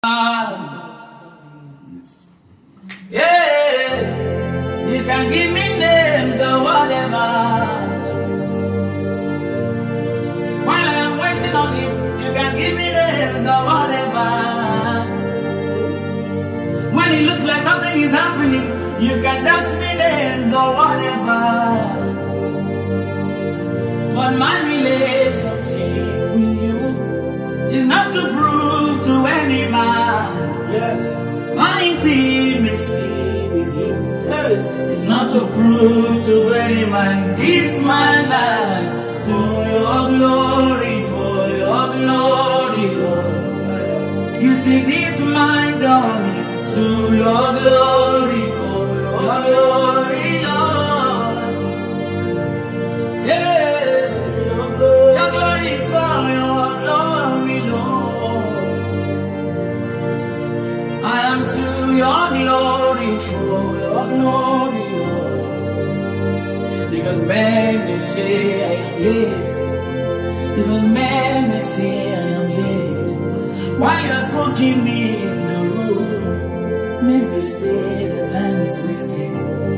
Yeah, you can give me names or whatever. While I am waiting on you can give me names or whatever. When it looks like nothing is happening, you can dash me names or whatever. But my relationship with you is not to prove to any man. Yes. My intimacy with you is not to prove to any man. This my life to your glory, for your glory, Lord. You see, this my journey to your glory, for your glory, Lord. Yeah, your glory for your glory, Lord. I am to your glory, for your glory, Lord. Because men may say I am late. Because men may say I am late. While you're cooking me in the room, men may say the time is wasted.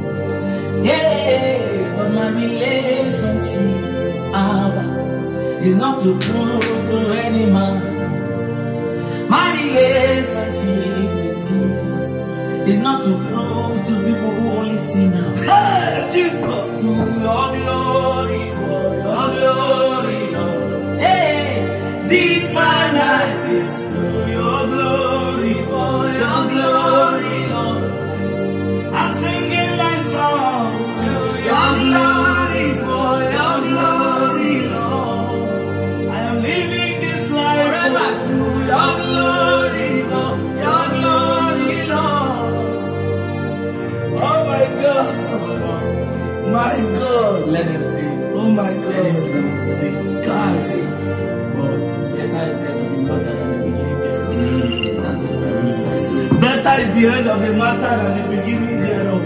Yeah, but my relationship with Abba is not to prove to any man. My relationship with Jesus is not to prove to people who only see now. Hey, Jesus! To your glory, for your glory, Lord. Hey, this my life is to your glory, for your glory, Lord. I'm singing my song To your glory, for your glory, Lord. I am living this life Forever to your glory, for your glory, Lord. Oh my God! My God! Let them sing. Oh my Let it God! go to sing. God. Sing. But better is the end of the matter than the beginning thereof. That's what the Bible says. Better is the end of the matter than the beginning thereof.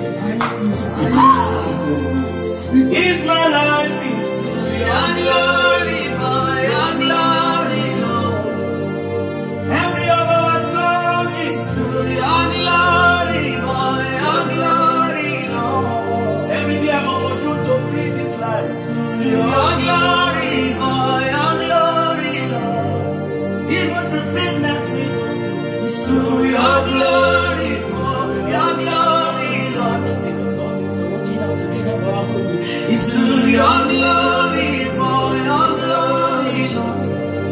Is my life is to Your glory, for your glory, Lord. every of our song is To your glory, for your glory, Lord. every day I'm opportune to breathe this life. To your glory, for your glory, Lord. Even the pain that we go through is to your glory, for your glory, Lord. Because all things are working out together for our good. It's to your glory, for your glory, Lord.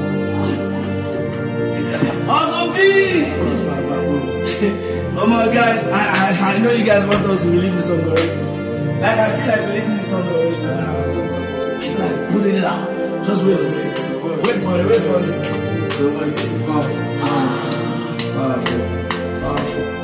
Uncle B! Oh my guys, I know you guys want us to release this song already. Like I feel like releasing this song already now. I feel like putting it out. Just wait for it. Wait for it, wait for it. The voice is powerful. Powerful. Powerful.